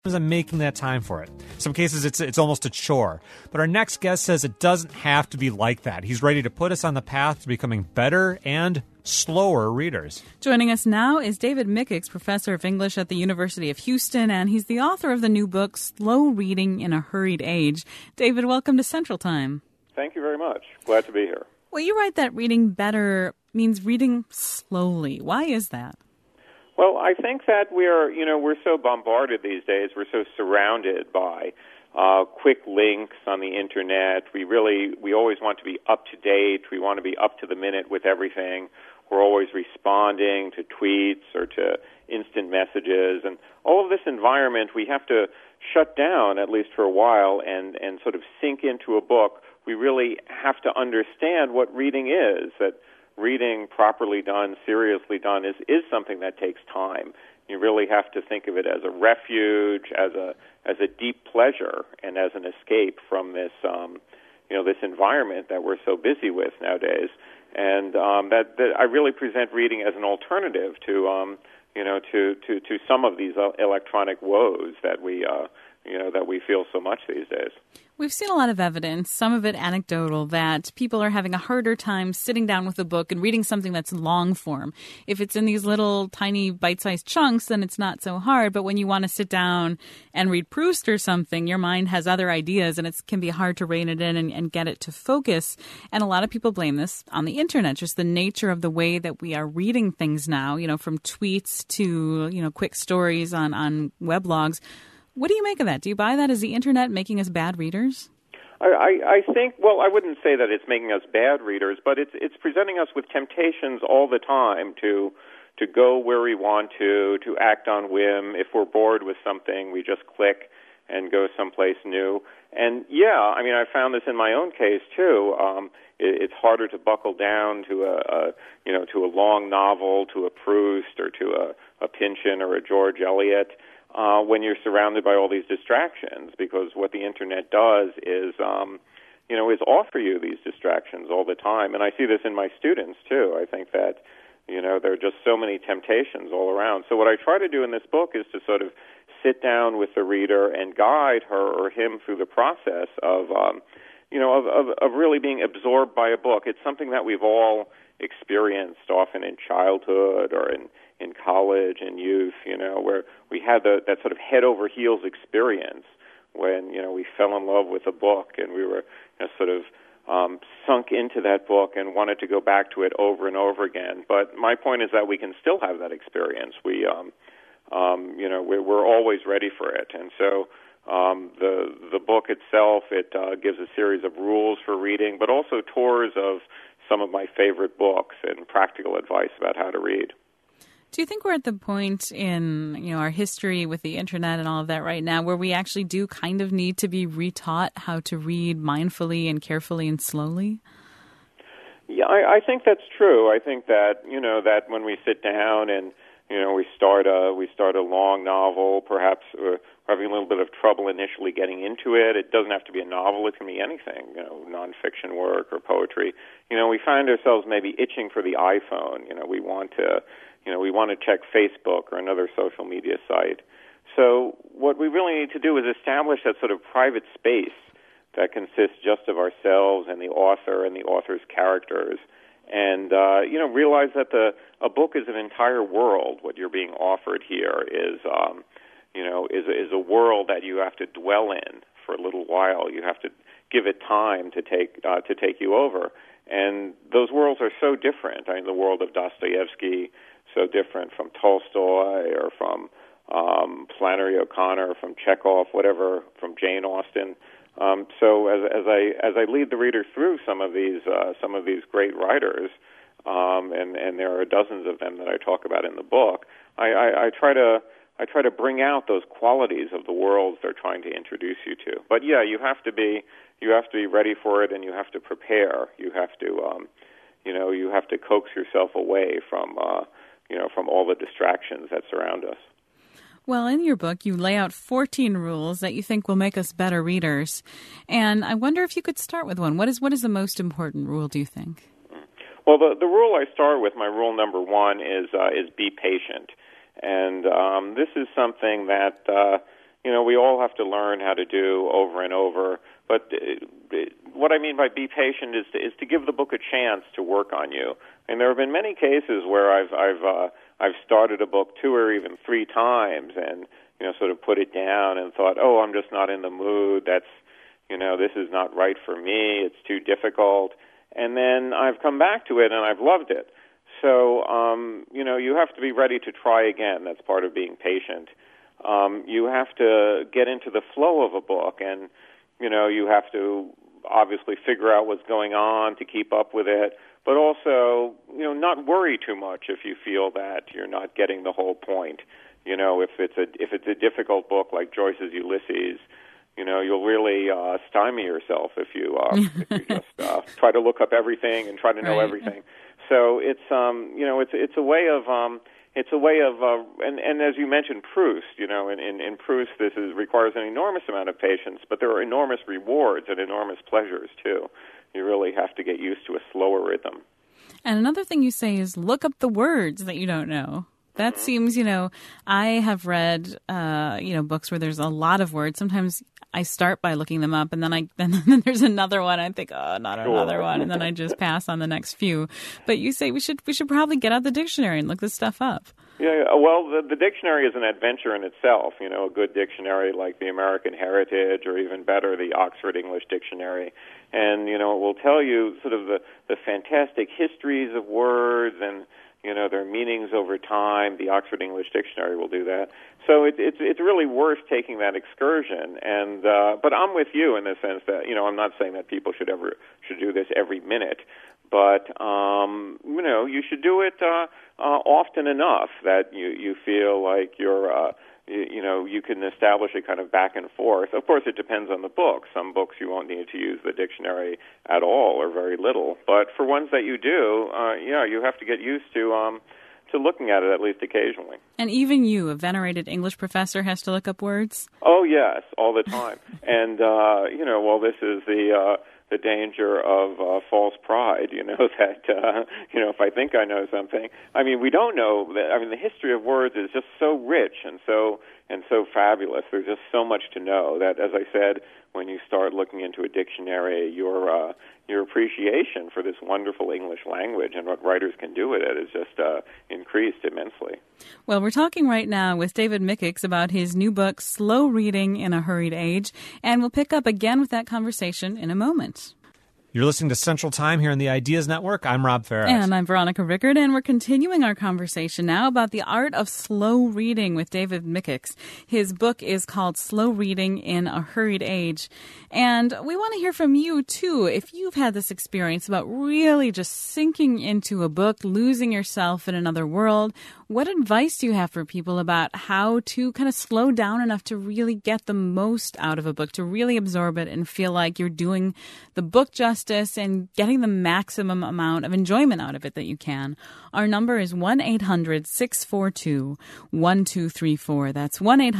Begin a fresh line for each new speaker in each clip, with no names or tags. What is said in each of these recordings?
I'm making that time for it. In some cases, it's almost a chore. But our next guest says it doesn't have to be like that. He's ready to put us on the path to becoming better and slower readers.
Joining us now is David Mickix, professor of English at the University of Houston, and he's the author of the new book, Slow Reading in a Hurried Age. David, welcome to Central Time.
Thank you very much. Glad to be here.
Well, you write that reading better means reading slowly. Why is that?
Well, I think that we're so bombarded these days. We're so surrounded by quick links on the internet. We always want to be up to date. We want to be up to the minute with everything. We're always responding to tweets or to instant messages. And all of this environment, we have to shut down, at least for a while, and sort of sink into a book. We really have to understand what reading is, that reading properly done, seriously done, is something that takes time. You really have to think of it as a refuge, as a deep pleasure, and as an escape from this this environment that we're so busy with nowadays. And that I really present reading as an alternative to to some of these electronic woes that we feel so much these days.
We've seen a lot of evidence, some of it anecdotal, that people are having a harder time sitting down with a book and reading something that's long form. If it's in these little tiny bite-sized chunks, then it's not so hard. But when you want to sit down and read Proust or something, your mind has other ideas and it can be hard to rein it in and get it to focus. And a lot of people blame this on the internet, just the nature of the way that we are reading things now, from tweets to, quick stories on weblogs. What do you make of that? Do you buy that? Is the internet making us bad readers?
I think, I wouldn't say that it's making us bad readers, but it's presenting us with temptations all the time to go where we want to act on whim. If we're bored with something, we just click and go someplace new. And I found this in my own case too. It's harder to buckle down to a long novel, to a Proust or to a Pynchon or a George Eliot. When you're surrounded by all these distractions, because what the internet does is offer you these distractions all the time. And I see this in my students, too. I think that, there are just so many temptations all around. So what I try to do in this book is to sort of sit down with the reader and guide her or him through the process of really being absorbed by a book. It's something that we've all experienced often in childhood or in college and youth, where we had that sort of head over heels experience when, we fell in love with a book and we were sort of sunk into that book and wanted to go back to it over and over again. But my point is that we can still have that experience. We're always ready for it. And so the book itself, it gives a series of rules for reading, but also tours of some of my favorite books and practical advice about how to read.
Do you think we're at the point in our history with the internet and all of that right now where we actually do kind of need to be retaught how to read mindfully and carefully and slowly?
Yeah, I think that's true. I think that that when we sit down and we start a long novel, perhaps we're having a little bit of trouble initially getting into it. It doesn't have to be a novel; it can be anything, nonfiction work or poetry. We find ourselves maybe itching for the iPhone. We want to check Facebook or another social media site. So what we really need to do is establish that sort of private space that consists just of ourselves and the author and the author's characters, and realize that a book is an entire world. What you're being offered here is a world that you have to dwell in for a little while. You have to give it time to take you over, and those worlds are so different. I mean, the world of Dostoevsky, so different from Tolstoy or from Flannery O'Connor, from Chekhov, whatever, from Jane Austen. So as I lead the reader through some of these great writers, and there are dozens of them that I talk about in the book, I try to bring out those qualities of the worlds they're trying to introduce you to. But yeah, you have to be ready for it, and you have to prepare. You have to coax yourself away from all the distractions that surround us.
Well, in your book, you lay out 14 rules that you think will make us better readers. And I wonder if you could start with one. What is the most important rule, do you think?
Well, the rule I start with, my rule number one, is be patient. And this is something that, we all have to learn how to do over and over. But what I mean by be patient is to give the book a chance to work on you. And there have been many cases where I've started a book 2 or even 3 times and sort of put it down and thought, oh, I'm just not in the mood. That's this is not right for me. It's too difficult. And then I've come back to it and I've loved it. So you have to be ready to try again. That's part of being patient. You have to get into the flow of a book, and you have to obviously figure out what's going on to keep up with it, but also not worry too much if you feel that you're not getting the whole point. If it's a difficult book like Joyce's Ulysses, you'll really stymie yourself if you just try to look up everything and try to know everything. So it's a way of and as you mentioned, Proust. In Proust, this requires an enormous amount of patience, but there are enormous rewards and enormous pleasures too. You really have to get used to a slower rhythm.
And another thing you say is look up the words that you don't know. That seems, I have read, books where there's a lot of words. Sometimes I start by looking them up, and then then there's another one. I think, oh, not another one, and then I just pass on the next few. But you say we should probably get out the dictionary and look this stuff up.
Yeah. Well, the dictionary is an adventure in itself. A good dictionary like the American Heritage, or even better, the Oxford English Dictionary, and it will tell you sort of the fantastic histories of words and their meanings over time. The Oxford English Dictionary will do that. So it's really worth taking that excursion. And but I'm with you in the sense that I'm not saying that people should do this every minute, but you should do it often enough that you feel like you're you can establish a kind of back and forth. Of course, it depends on the book. Some books you won't need to use the dictionary at all or very little. But for ones that you do, you have to get used to looking at it at least occasionally.
And even you, a venerated English professor, has to look up words?
Oh, yes, all the time. And, this is the danger of false pride, that, if I think I know something. I mean, we don't know. The history of words is just so rich and so fabulous. There's just so much to know that, as I said, when you start looking into a dictionary, your appreciation for this wonderful English language and what writers can do with it is just increased immensely.
Well, we're talking right now with David Mickix about his new book, Slow Reading in a Hurried Age, and we'll pick up again with that conversation in a moment.
You're listening to Central Time here on the Ideas Network. I'm Rob Farah.
And I'm Veronica Rickard, and we're continuing our conversation now about the art of slow reading with David Mickix. His book is called Slow Reading in a Hurried Age. And we want to hear from you, too, if you've had this experience about really just sinking into a book, losing yourself in another world. What advice do you have for people about how to kind of slow down enough to really get the most out of a book, to really absorb it and feel like you're doing the book justice and getting the maximum amount of enjoyment out of it that you can? Our number is 1-800-642-1234. That's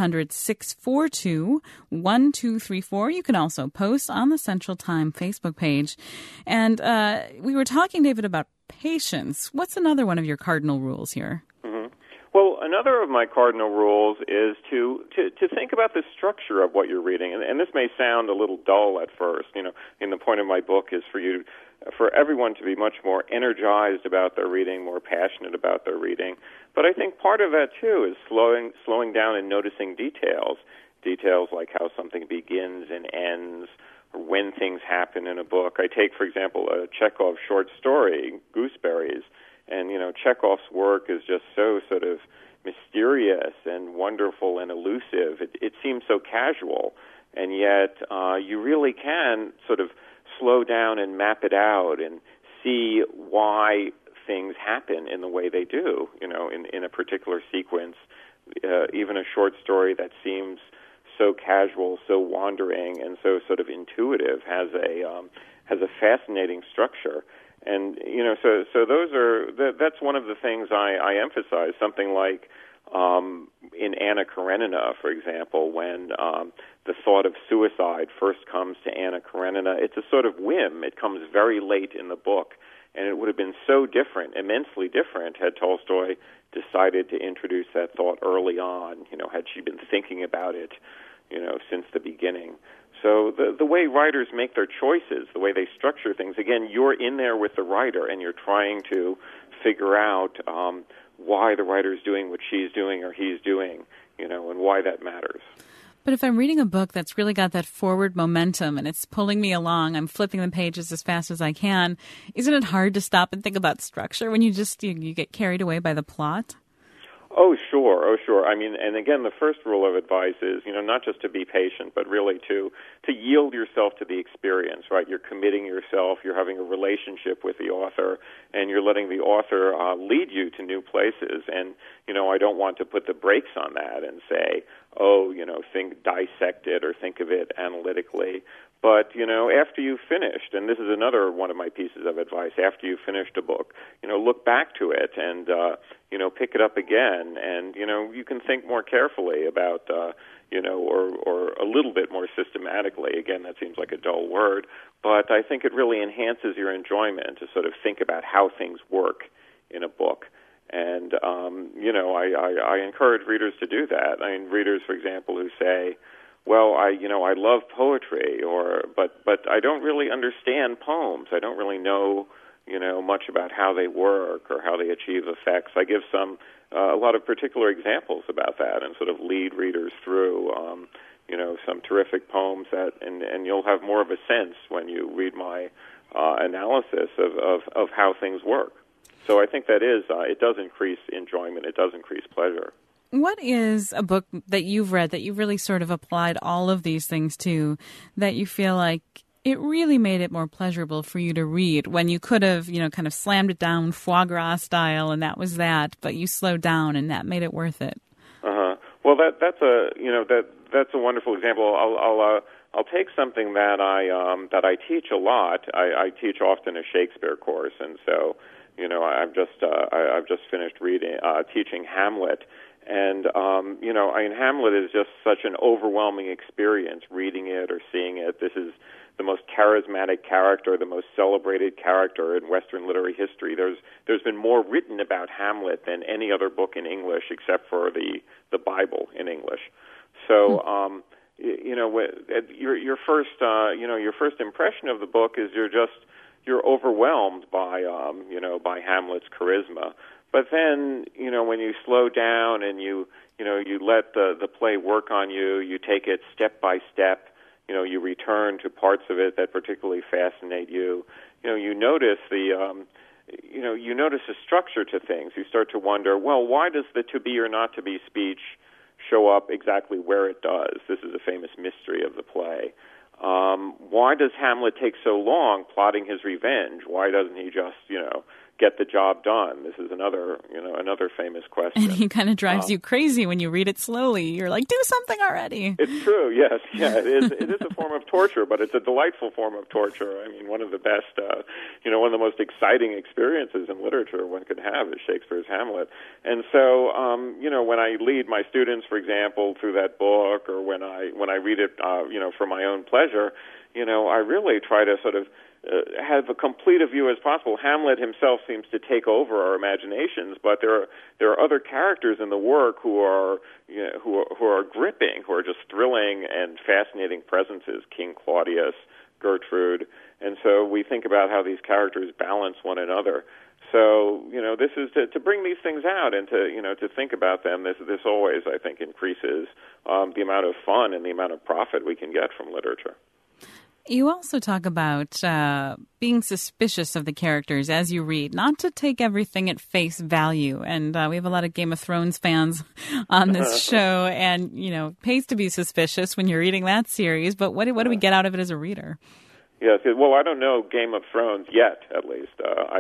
1-800-642-1234. You can also post on the Central Time Facebook page. And we were talking, David, about patience. What's another one of your cardinal rules here?
Well, another of my cardinal rules is to think about the structure of what you're reading, and this may sound a little dull at first. And the point of my book is for everyone to be much more energized about their reading, more passionate about their reading. But I think part of that too is slowing down and noticing details like how something begins and ends, or when things happen in a book. I take, for example, a Chekhov short story, Gooseberries. And, Chekhov's work is just so sort of mysterious and wonderful and elusive. It seems so casual, and yet you really can sort of slow down and map it out and see why things happen in the way they do, in a particular sequence. Even a short story that seems so casual, so wandering, and so sort of intuitive has a fascinating structure. And so that's one of the things I emphasize. Something like in Anna Karenina, for example, when the thought of suicide first comes to Anna Karenina, it's a sort of whim. It comes very late in the book, and it would have been so different, immensely different, had Tolstoy decided to introduce that thought early on. Had she been thinking about it since the beginning. So the way writers make their choices, the way they structure things, again, you're in there with the writer, and you're trying to figure out why the writer's doing what she's doing or he's doing, and why that matters.
But if I'm reading a book that's really got that forward momentum and it's pulling me along, I'm flipping the pages as fast as I can, isn't it hard to stop and think about structure when you get carried away by the plot?
Oh, sure. I mean, and again, the first rule of advice is, not just to be patient, but really to yield yourself to the experience, right? You're committing yourself, you're having a relationship with the author, and you're letting the author lead you to new places. And, I don't want to put the brakes on that and say, dissect it or think of it analytically. But, after you've finished, and this is another one of my pieces of advice, after you've finished a book, look back to it and, pick it up again. And, you can think more carefully about, or a little bit more systematically. Again, that seems like a dull word, but I think it really enhances your enjoyment to sort of think about how things work in a book. And, I encourage readers to do that. I mean, readers, for example, who say, well, I love poetry, but I don't really understand poems. I don't really know, much about how they work or how they achieve effects. I give a lot of particular examples about that and sort of lead readers through, some terrific poems and you'll have more of a sense when you read my analysis of how things work. So I think that it does increase enjoyment. It does increase pleasure.
What is a book that you've read that you've really sort of applied all of these things to, that you feel like it really made it more pleasurable for you to read when you could have, kind of slammed it down foie gras style and that was that, but you slowed down and that made it worth it?
Well, that's a wonderful example. I'll take something that I teach a lot. I teach often a Shakespeare course, and so I've just finished teaching Hamlet. And, Hamlet is just such an overwhelming experience reading it or seeing it. This is the most charismatic character, the most celebrated character in Western literary history. There's been more written about Hamlet than any other book in English except for the Bible in English. So, your first impression of the book is you're overwhelmed by Hamlet's charisma. But then, when you slow down and you let the play work on you, you take it step by step, you return to parts of it that particularly fascinate you. You notice you notice a structure to things. You start to wonder, well, why does the to be or not to be speech show up exactly where it does? This is a famous mystery of the play. Why does Hamlet take so long plotting his revenge? Why doesn't he just, get the job done? This is another famous question.
And he kind of drives you crazy when you read it slowly. You're like, do something already.
It's true, yes. Yeah, it is a form of torture, but it's a delightful form of torture. I mean, one of the best, one of the most exciting experiences in literature one could have is Shakespeare's Hamlet. And so, when I lead my students, for example, through that book, or when I read it, for my own pleasure, I really try to sort of have a complete a view as possible. Hamlet himself seems to take over our imaginations, but there are other characters in the work who are gripping, who are just thrilling and fascinating presences. King Claudius, Gertrude, and so we think about how these characters balance one another. So this is to bring these things out and to think about them. This always, I think, increases the amount of fun and the amount of profit we can get from literature.
You also talk about being suspicious of the characters as you read, not to take everything at face value. And we have a lot of Game of Thrones fans on this show, and, it pays to be suspicious when you're reading that series. But what do we get out of it as a reader?
Yes, well, I don't know Game of Thrones yet, at least.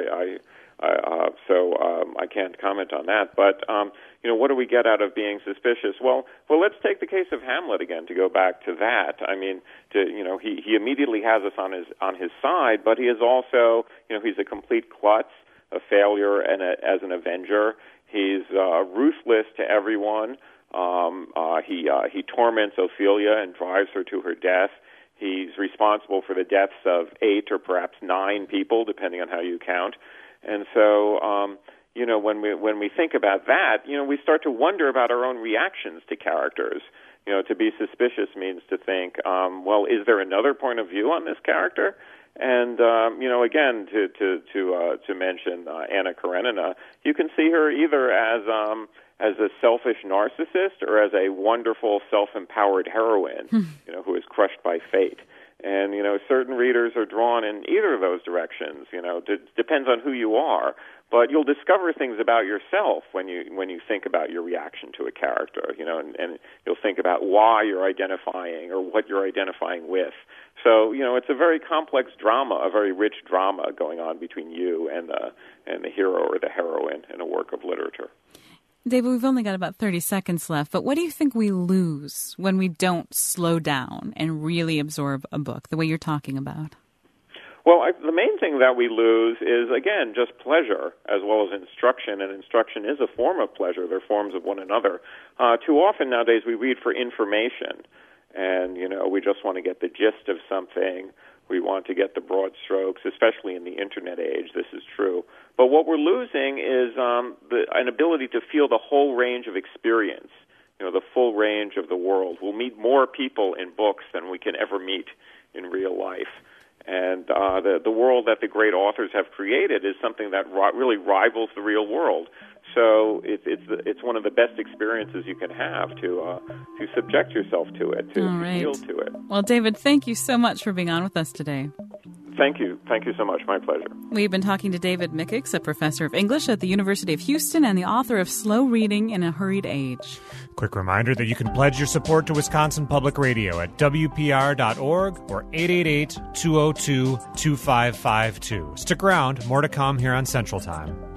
So I can't comment on that. But what do we get out of being suspicious? Well, let's take the case of Hamlet again, to go back to that. I mean, he immediately has us on his side, but he is also, he's a complete klutz, a failure, and as an avenger. He's ruthless to everyone. He torments Ophelia and drives her to her death. He's responsible for the deaths of 8 or perhaps 9 people, depending on how you count. And so, when we think about that, we start to wonder about our own reactions to characters. To be suspicious means to think, well, is there another point of view on this character? And again, to mention Anna Karenina, you can see her either as a selfish narcissist or as a wonderful self-empowered heroine, who is crushed by fate. And certain readers are drawn in either of those directions. Depends on who you are. But you'll discover things about yourself when you think about your reaction to a character, and you'll think about why you're identifying or what you're identifying with. So, it's a very complex drama, a very rich drama going on between you and the hero or the heroine in a work of literature.
David, we've only got about 30 seconds left, but what do you think we lose when we don't slow down and really absorb a book the way you're talking about?
Well, the main thing that we lose is, again, just pleasure as well as instruction, and instruction is a form of pleasure. They're forms of one another. Too often nowadays we read for information, and, we just want to get the gist of something. We want to get the broad strokes, especially in the Internet age. This is true. But what we're losing is an ability to feel the whole range of experience, the full range of the world. We'll meet more people in books than we can ever meet in real life. And the world that the great authors have created is something that really rivals the real world. So it's one of the best experiences you can have to subject yourself to it, to feel to it.
Well, David, thank you so much for being on with us today.
Thank you. Thank you so much. My pleasure.
We've been talking to David Mickix, a professor of English at the University of Houston and the author of Slow Reading in a Hurried Age.
Quick reminder that you can pledge your support to Wisconsin Public Radio at WPR.org or 888-202-2552. Stick around. More to come here on Central Time.